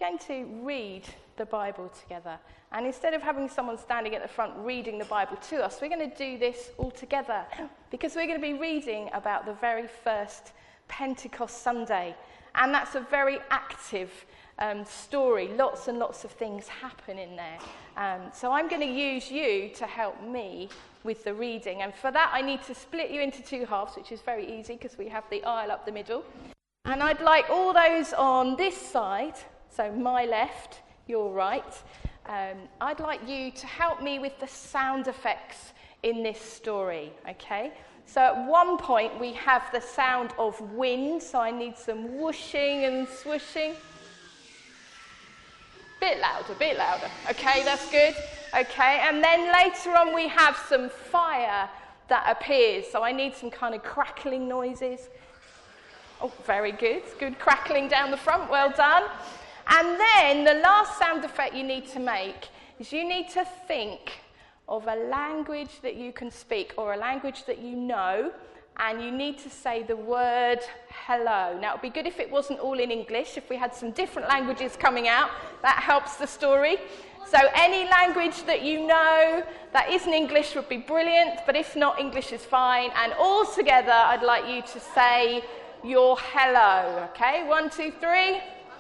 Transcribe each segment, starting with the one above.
going to read the Bible together. And instead of having someone standing at the front reading the Bible to us, we're going to do this all together because we're going to be reading about the very first Pentecost Sunday. And that's a very active story. Lots and lots of things happen in there. So I'm going to use you to help me with the reading. And for that, I need to split you into two halves, which is very easy because we have the aisle up the middle. And I'd like all those on this side, so my left, your right, I'd like you to help me with the sound effects in this story, okay? So at one point we have the sound of wind, so I need some whooshing and swooshing. Bit louder. Okay, that's good. Okay, and then later on we have some fire that appears, so I need some kind of crackling noises. Oh, very good. Good crackling down the front, well done. And then the last sound effect you need to make is you need to think of a language that you can speak or a language that you know, and you need to say the word hello. Now, it would be good if it wasn't all in English, if we had some different languages coming out. That helps the story. So any language that you know that isn't English would be brilliant, but if not, English is fine. And all together, I'd like you to say your hello. Okay, 1, 2, 3.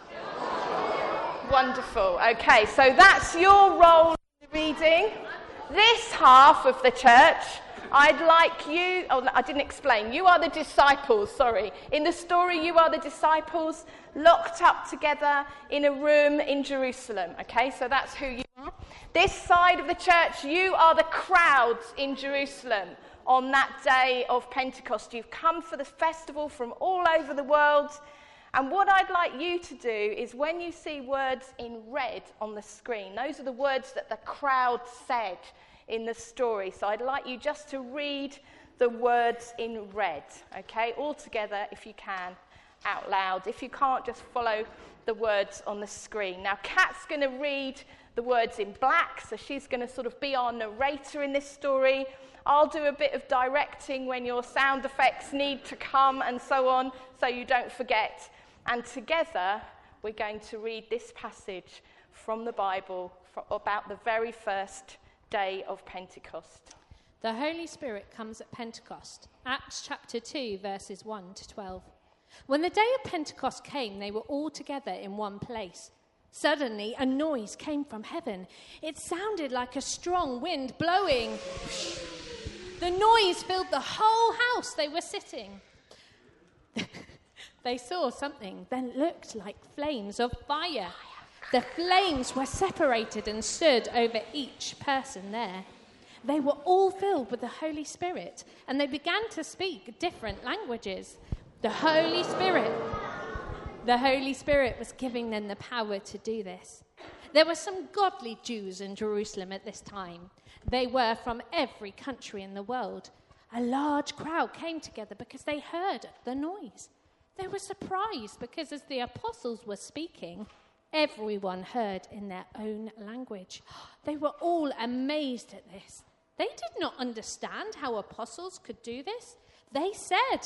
Wonderful. Okay, so that's your role in the reading. This half of the church, I'd like you, I didn't explain, you are the disciples, sorry. In the story, you are the disciples locked up together in a room in Jerusalem, okay? So that's who you are. This side of the church, you are the crowds in Jerusalem on that day of Pentecost. You've come for the festival from all over the world. And what I'd like you to do is when you see words in red on the screen, those are the words that the crowd said in the story. So I'd like you just to read the words in red, okay? All together, if you can, out loud. If you can't, just follow the words on the screen. Now, Kat's going to read the words in black, so she's going to sort of be our narrator in this story. I'll do a bit of directing when your sound effects need to come and so on, so you don't forget. And together, we're going to read this passage from the Bible about the very first day of Pentecost. The Holy Spirit comes at Pentecost. Acts chapter 2, verses 1 to 12. When the day of Pentecost came, they were all together in one place. Suddenly, a noise came from heaven. It sounded like a strong wind blowing. The noise filled the whole house they were sitting. They saw something that looked like flames of fire. The flames were separated and stood over each person there. They were all filled with the Holy Spirit, and they began to speak different languages. The Holy Spirit was giving them the power to do this. There were some godly Jews in Jerusalem at this time. They were from every country in the world. A large crowd came together because they heard the noise. They were surprised because as the apostles were speaking, everyone heard in their own language. They were all amazed at this. They did not understand how apostles could do this. They said,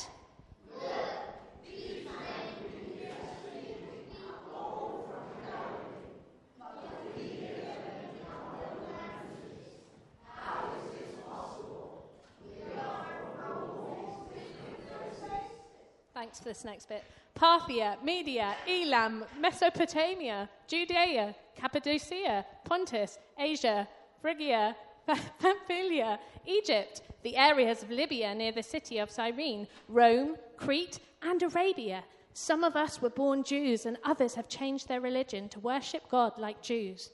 thanks for this next bit. Parthia, Media, Elam, Mesopotamia, Judea, Cappadocia, Pontus, Asia, Phrygia, Pamphylia, Egypt, the areas of Libya near the city of Cyrene, Rome, Crete, and Arabia. Some of us were born Jews, and others have changed their religion to worship God like Jews.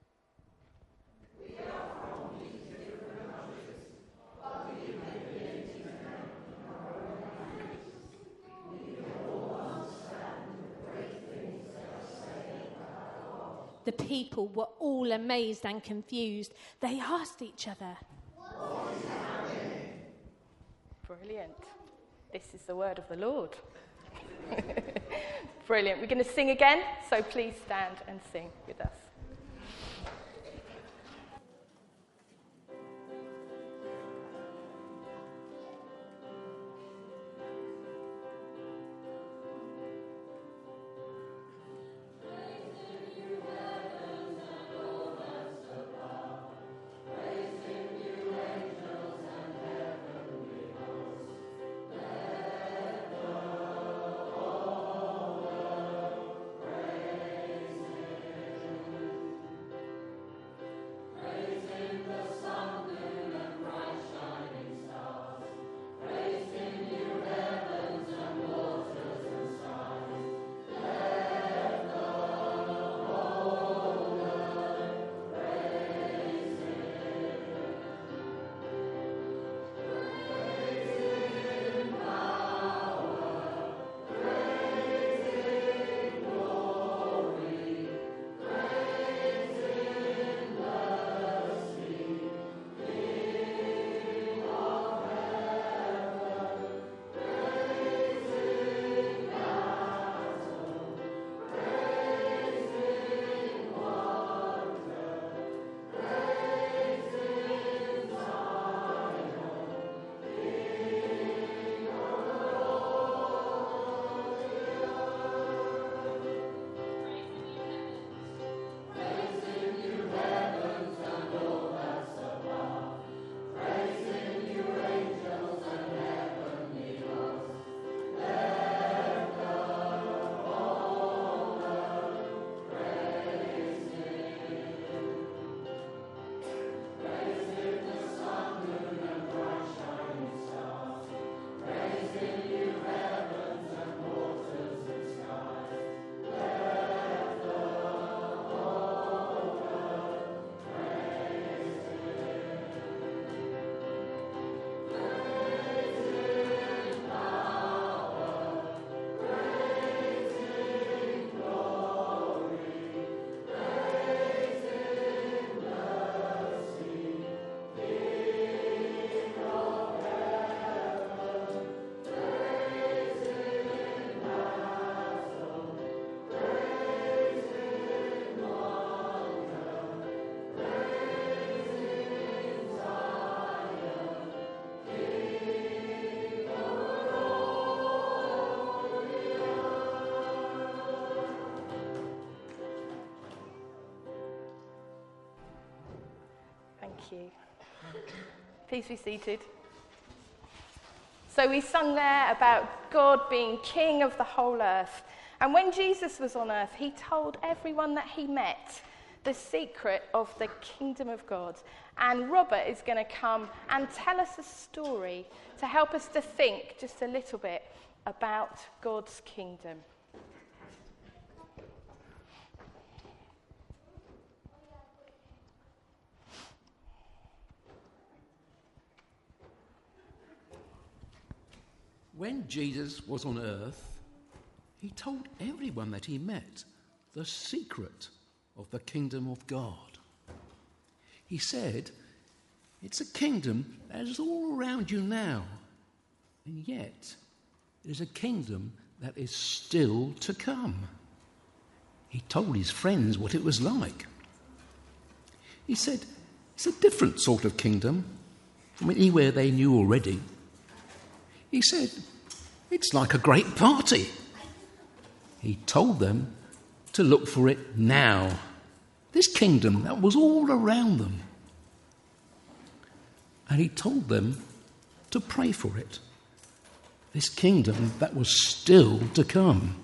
The people were all amazed and confused. They asked each other, "What is happening?" Brilliant. This is the word of the Lord. Brilliant. We're going to sing again, so please stand and sing with us. you. Please be seated. So we sung there about God being king of the whole earth. And when Jesus was on earth, he told everyone that he met the secret of the kingdom of God. And Robert is going to come and tell us a story to help us to think just a little bit about God's kingdom. When Jesus was on earth, he told everyone that he met the secret of the kingdom of God. He said, it's a kingdom that is all around you now, and yet it is a kingdom that is still to come. He told his friends what it was like. He said, it's a different sort of kingdom from anywhere they knew already. He said, it's like a great party. He told them to look for it now. This kingdom that was all around them. And he told them to pray for it. This kingdom that was still to come.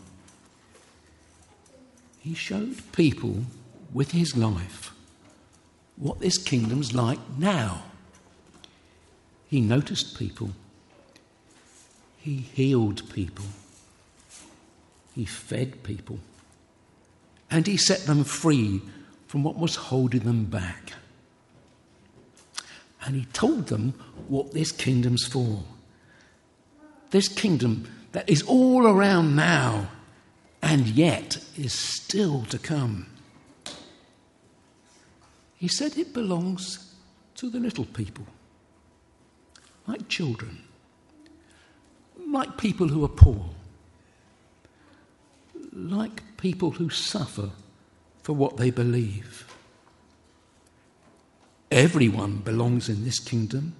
He showed people with his life what this kingdom's like now. He noticed people. He healed people. He fed people. And he set them free from what was holding them back. And he told them what this kingdom's for. This kingdom that is all around now and yet is still to come. He said it belongs to the little people, like children, like people who are poor, like people who suffer for what they believe. Everyone belongs in this kingdom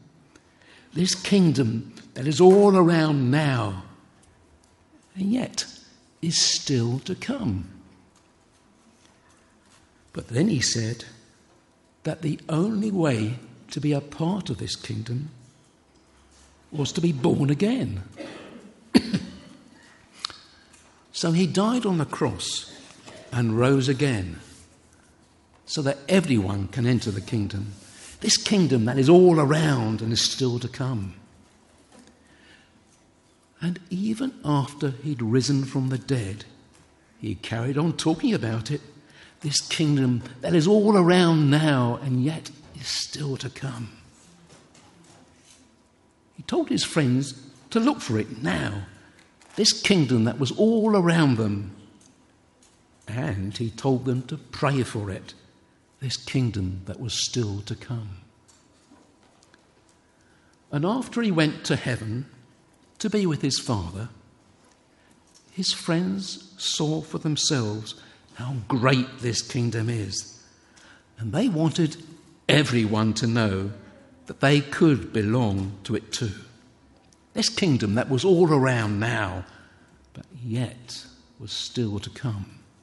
that is all around now and yet is still to come. But then he said that the only way to be a part of this kingdom was to be born again. So he died on the cross and rose again so that everyone can enter the kingdom. This kingdom that is all around and is still to come. And even after he'd risen from the dead, he carried on talking about it. This kingdom that is all around now and yet is still to come. He told his friends to look for it now. This kingdom that was all around them. And he told them to pray for it. This kingdom that was still to come. And after he went to heaven to be with his Father, his friends saw for themselves how great this kingdom is. And they wanted everyone to know that they could belong to it too. This kingdom that was all around now, but yet was still to come.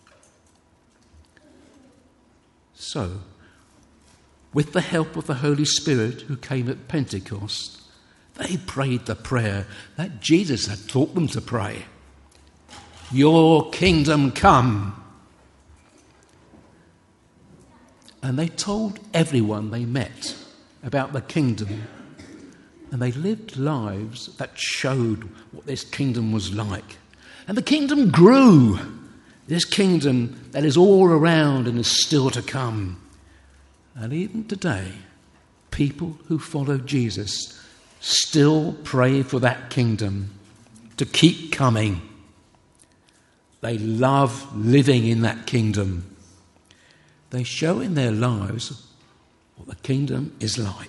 So, with the help of the Holy Spirit who came at Pentecost, they prayed the prayer that Jesus had taught them to pray. Your kingdom come. And they told everyone they met about the kingdom. And they lived lives that showed what this kingdom was like. And the kingdom grew. This kingdom that is all around and is still to come. And even today, people who follow Jesus still pray for that kingdom to keep coming. They love living in that kingdom. They show in their lives what the kingdom is like.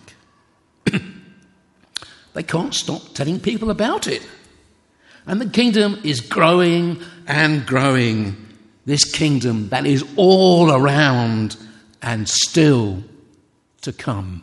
They can't stop telling people about it. And the kingdom is growing and growing. This kingdom that is all around and still to come.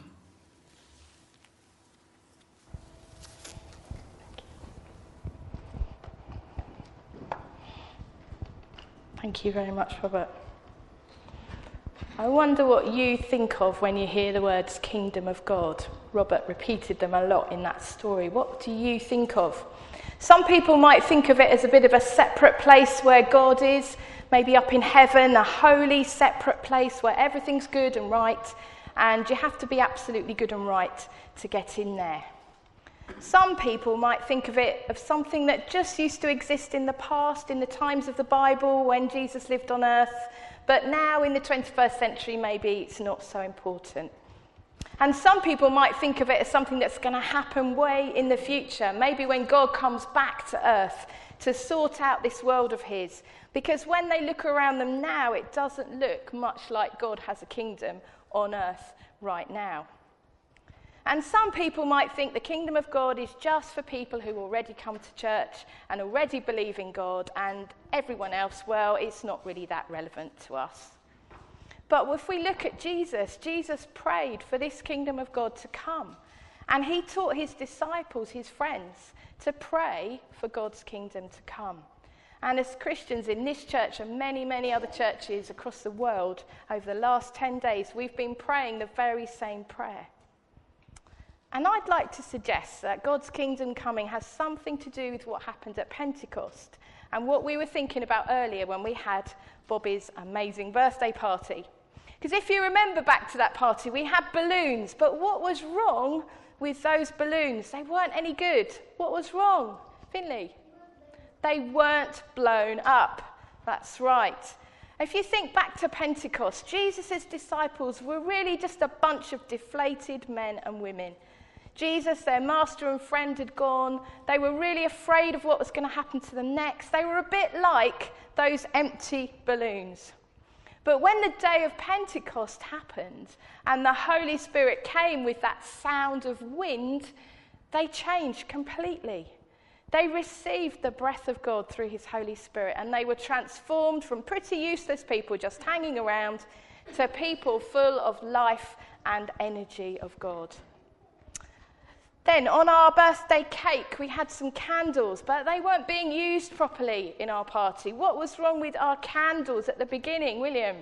Thank you very much, Robert. I wonder what you think of when you hear the words kingdom of God. Robert repeated them a lot in that story. What do you think of? Some people might think of it as a bit of a separate place where God is, maybe up in heaven, a holy separate place where everything's good and right, and you have to be absolutely good and right to get in there. Some people might think of it as something that just used to exist in the past, in the times of the Bible, when Jesus lived on earth, but now in the 21st century, maybe it's not so important. And some people might think of it as something that's going to happen way in the future, maybe when God comes back to earth to sort out this world of his. Because when they look around them now, it doesn't look much like God has a kingdom on earth right now. And some people might think the kingdom of God is just for people who already come to church and already believe in God, and everyone else, well, it's not really that relevant to us. But if we look at Jesus, Jesus prayed for this kingdom of God to come. And he taught his disciples, his friends, to pray for God's kingdom to come. And as Christians in this church and many, many other churches across the world, over the last 10 days, we've been praying the very same prayer. And I'd like to suggest that God's kingdom coming has something to do with what happened at Pentecost and what we were thinking about earlier when we had Bobby's amazing birthday party. Because if you remember back to that party, we had balloons, but what was wrong with those balloons? They weren't any good. What was wrong? Finley? They weren't blown up. That's right. If you think back to Pentecost, Jesus' disciples were really just a bunch of deflated men and women. Jesus, their master and friend, had gone. They were really afraid of what was going to happen to them next. They were a bit like those empty balloons. But when the day of Pentecost happened and the Holy Spirit came with that sound of wind, they changed completely. They received the breath of God through his Holy Spirit, and they were transformed from pretty useless people just hanging around to people full of life and energy of God. Then on our birthday cake, we had some candles, but they weren't being used properly in our party. What was wrong with our candles at the beginning, William?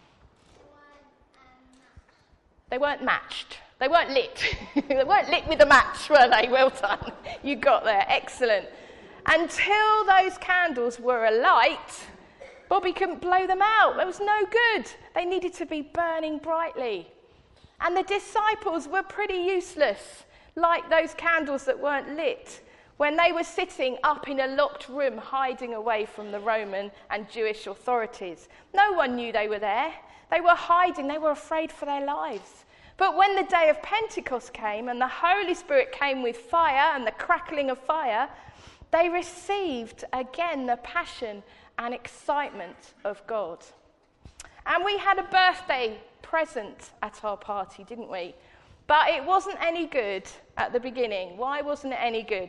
They weren't matched. They weren't lit. They weren't lit with a match, were they? Well done. You got there. Excellent. Until those candles were alight, Bobby couldn't blow them out. It was no good. They needed to be burning brightly. And the disciples were pretty useless, like those candles that weren't lit, when they were sitting up in a locked room hiding away from the Roman and Jewish authorities. No one knew they were there. They were hiding. They were afraid for their lives. But when the day of Pentecost came and the Holy Spirit came with fire and the crackling of fire, they received again the passion and excitement of God. And we had a birthday present at our party, didn't we? But it wasn't any good at the beginning. Why wasn't it any good?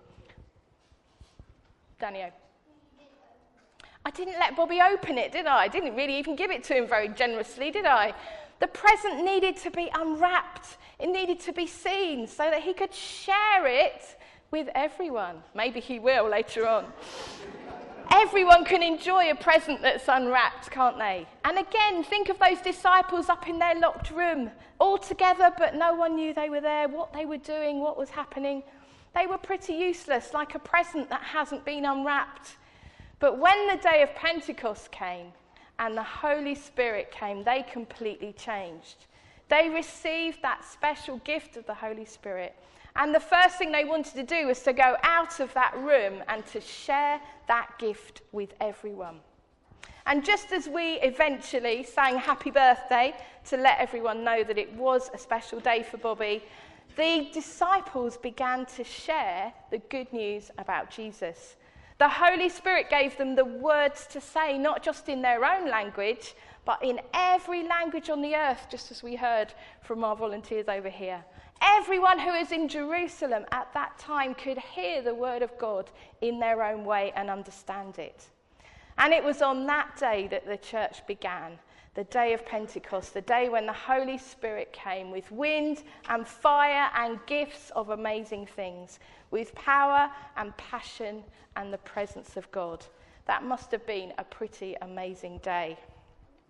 Daniel? I didn't let Bobby open it, did I? I didn't really even give it to him very generously, did I? The present needed to be unwrapped. It needed to be seen so that he could share it with everyone. Maybe he will later on. Everyone can enjoy a present that's unwrapped, can't they? And again, think of those disciples up in their locked room, all together, but no one knew they were there, what they were doing, what was happening. They were pretty useless, like a present that hasn't been unwrapped. But when the day of Pentecost came and the Holy Spirit came, they completely changed. They received that special gift of the Holy Spirit. And the first thing they wanted to do was to go out of that room and to share that gift with everyone. And just as we eventually sang happy birthday to let everyone know that it was a special day for Bobby, the disciples began to share the good news about Jesus. The Holy Spirit gave them the words to say, not just in their own language, but in every language on the earth, just as we heard from our volunteers over here. Everyone who is in Jerusalem at that time could hear the word of God in their own way and understand it. And it was on that day that the church began, the day of Pentecost, the day when the Holy Spirit came with wind and fire and gifts of amazing things, with power and passion and the presence of God. That must have been a pretty amazing day.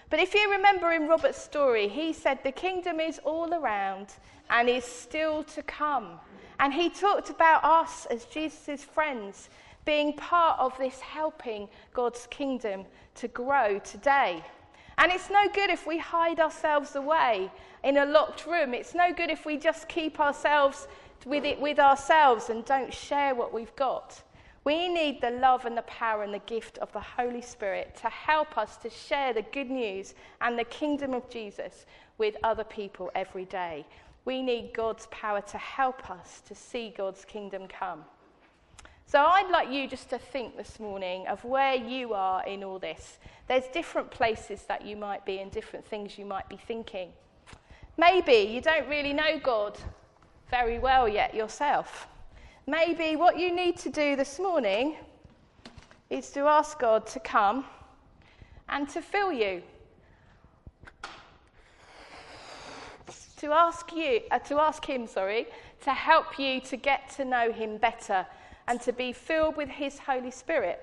But if you remember in Robert's story, he said the kingdom is all around and is still to come. And he talked about us as Jesus' friends being part of this helping God's kingdom to grow today. And it's no good if we hide ourselves away in a locked room. It's no good if we just keep ourselves with ourselves and don't share what we've got. We need the love and the power and the gift of the Holy Spirit to help us to share the good news and the kingdom of Jesus with other people every day. We need God's power to help us to see God's kingdom come. So I'd like you just to think this morning of where you are in all this. There's different places that you might be and different things you might be thinking. Maybe you don't really know God very well yet yourself. Maybe what you need to do this morning is to ask God to come and to fill you. To ask him to help you to get to know him better and to be filled with his Holy Spirit.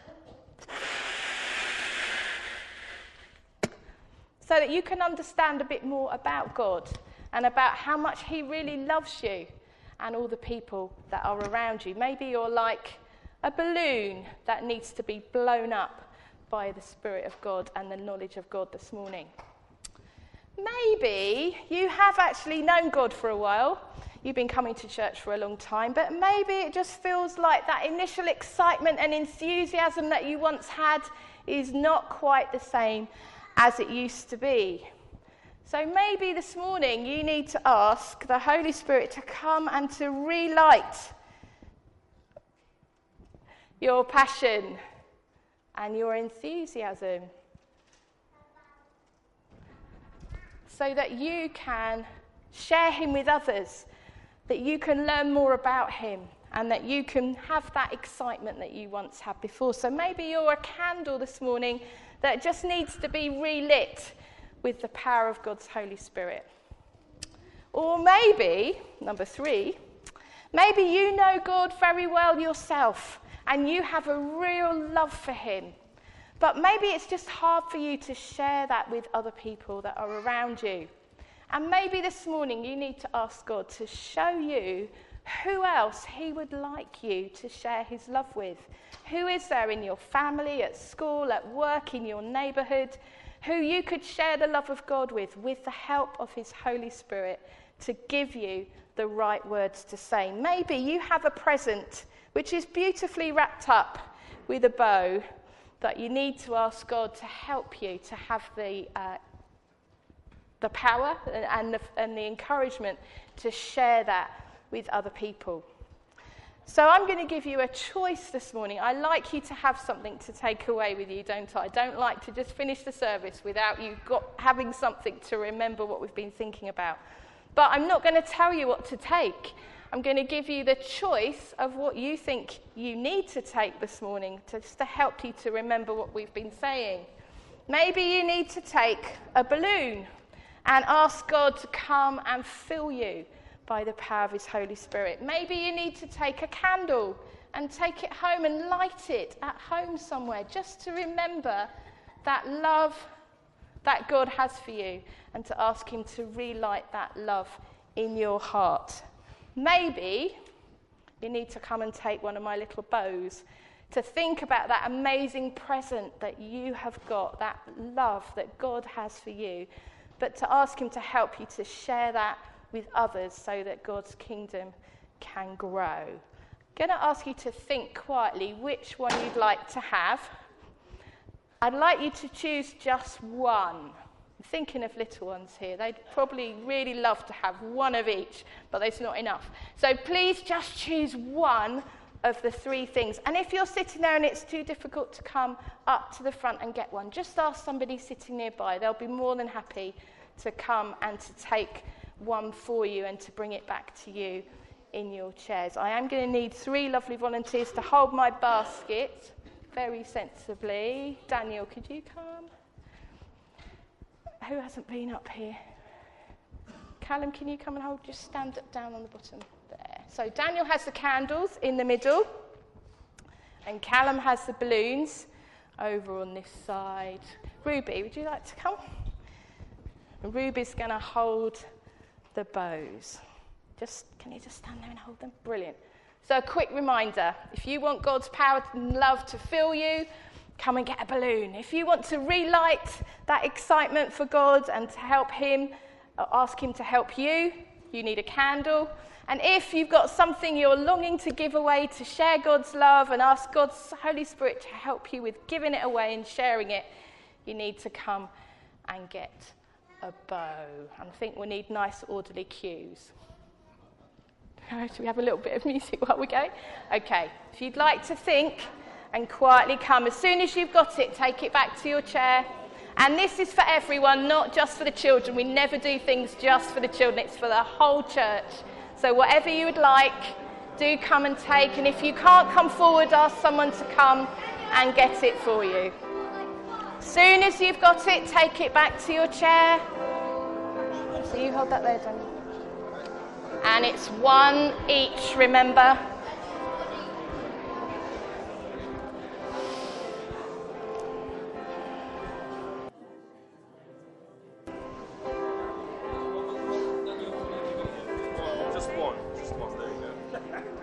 So that you can understand a bit more about God and about how much he really loves you and all the people that are around you. Maybe you're like a balloon that needs to be blown up by the Spirit of God and the knowledge of God this morning. Maybe you have actually known God for a while. You've been coming to church for a long time, but maybe it just feels like that initial excitement and enthusiasm that you once had is not quite the same as it used to be. So maybe this morning you need to ask the Holy Spirit to come and to relight your passion and your enthusiasm so that you can share him with others, that you can learn more about him, and that you can have that excitement that you once had before. So maybe you're a candle this morning that just needs to be relit with the power of God's Holy Spirit. Or maybe, number 3, maybe you know God very well yourself and you have a real love for him. But maybe it's just hard for you to share that with other people that are around you. And maybe this morning you need to ask God to show you who else he would like you to share his love with. Who is there in your family, at school, at work, in your neighbourhood, who you could share the love of God with the help of his Holy Spirit to give you the right words to say. Maybe you have a present which is beautifully wrapped up with a bow that you need to ask God to help you to have the power and the encouragement to share that with other people. So I'm going to give you a choice this morning. I like you to have something to take away with you, don't I? I don't like to just finish the service without you having something to remember what we've been thinking about. But I'm not going to tell you what to take. I'm going to give you the choice of what you think you need to take this morning just to help you to remember what we've been saying. Maybe you need to take a balloon and ask God to come and fill you by the power of his Holy Spirit. Maybe you need to take a candle and take it home and light it at home somewhere just to remember that love that God has for you and to ask him to relight that love in your heart. Maybe you need to come and take one of my little bows to think about that amazing present that you have got, that love that God has for you, but to ask him to help you to share that with others so that God's kingdom can grow. I'm going to ask you to think quietly which one you'd like to have. I'd like you to choose just one. I'm thinking of little ones here. They'd probably really love to have one of each, but there's not enough. So please just choose one of the 3 things. And if you're sitting there and it's too difficult to come up to the front and get one, just ask somebody sitting nearby. They'll be more than happy to come and to take one for you and to bring it back to you in your chairs. I am going to need 3 lovely volunteers to hold my basket very sensibly. Daniel, could you come? Who hasn't been up here? Callum, can you come and hold? Just stand down on the bottom there. So Daniel has the candles in the middle, and Callum has the balloons over on this side. Ruby, would you like to come? Ruby's going to hold the bows. Can you just stand there and hold them? Brilliant. So a quick reminder, if you want God's power and love to fill you, come and get a balloon. If you want to relight that excitement for God and to help him, ask him to help you, you need a candle. And if you've got something you're longing to give away, to share God's love and ask God's Holy Spirit to help you with giving it away and sharing it, you need to come and get a bow. And I think we'll need nice orderly cues. Should we have a little bit of music while we go? Okay, if you'd like to think and quietly come, as soon as you've got it, take it back to your chair. And this is for everyone, not just for the children. We never do things just for the children, it's for the whole church. So whatever you would like, do come and take. And if you can't come forward, ask someone to come and get it for you. As soon as you've got it, take it back to your chair. So you hold that there, Daniel. And it's one each, remember. Just one, there you go.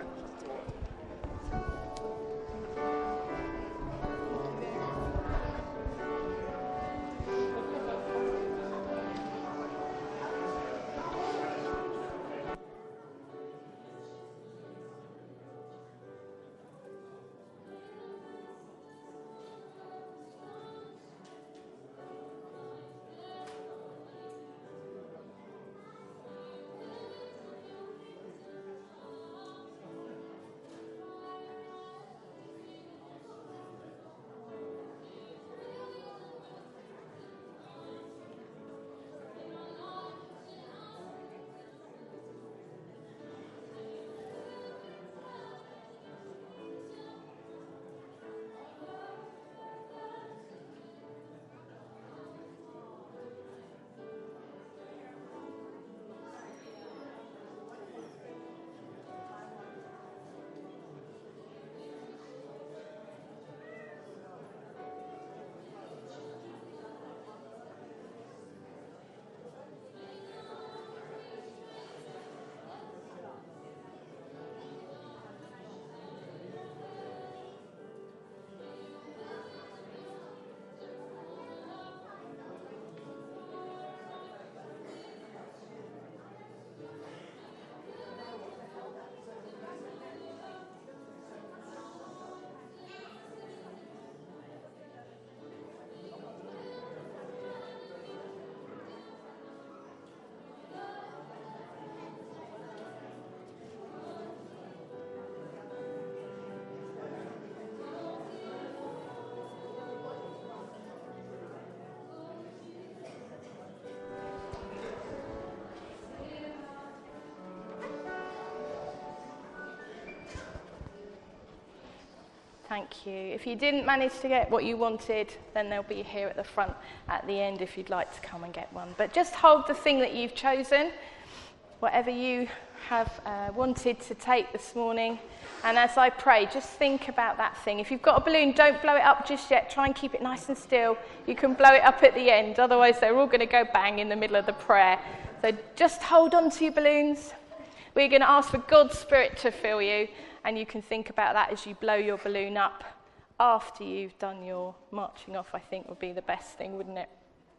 Thank you. If you didn't manage to get what you wanted, then they'll be here at the front at the end if you'd like to come and get one. But just hold the thing that you've chosen, whatever you have wanted to take this morning. And as I pray, just think about that thing. If you've got a balloon, don't blow it up just yet. Try and keep it nice and still. You can blow it up at the end. Otherwise, they're all going to go bang in the middle of the prayer. So just hold on to your balloons. We're going to ask for God's Spirit to fill you. And you can think about that as you blow your balloon up after you've done your marching off, I think would be the best thing, wouldn't it?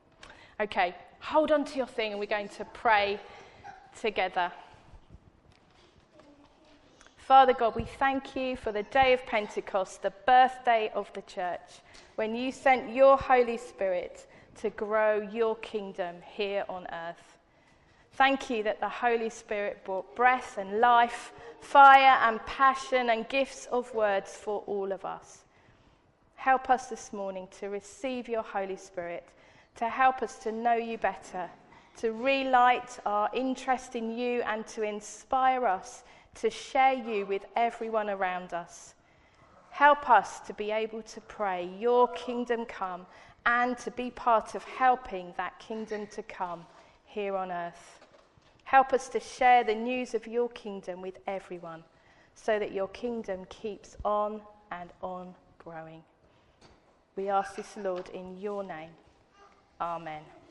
Okay, hold on to your thing and we're going to pray together. Father God, we thank you for the day of Pentecost, the birthday of the church, when you sent your Holy Spirit to grow your kingdom here on earth. Thank you that the Holy Spirit brought breath and life, fire and passion and gifts of words for all of us. Help us this morning to receive your Holy Spirit, to help us to know you better, to relight our interest in you and to inspire us to share you with everyone around us. Help us to be able to pray, your kingdom come, and to be part of helping that kingdom to come here on earth. Help us to share the news of your kingdom with everyone so that your kingdom keeps on and on growing. We ask this, Lord, in your name. Amen.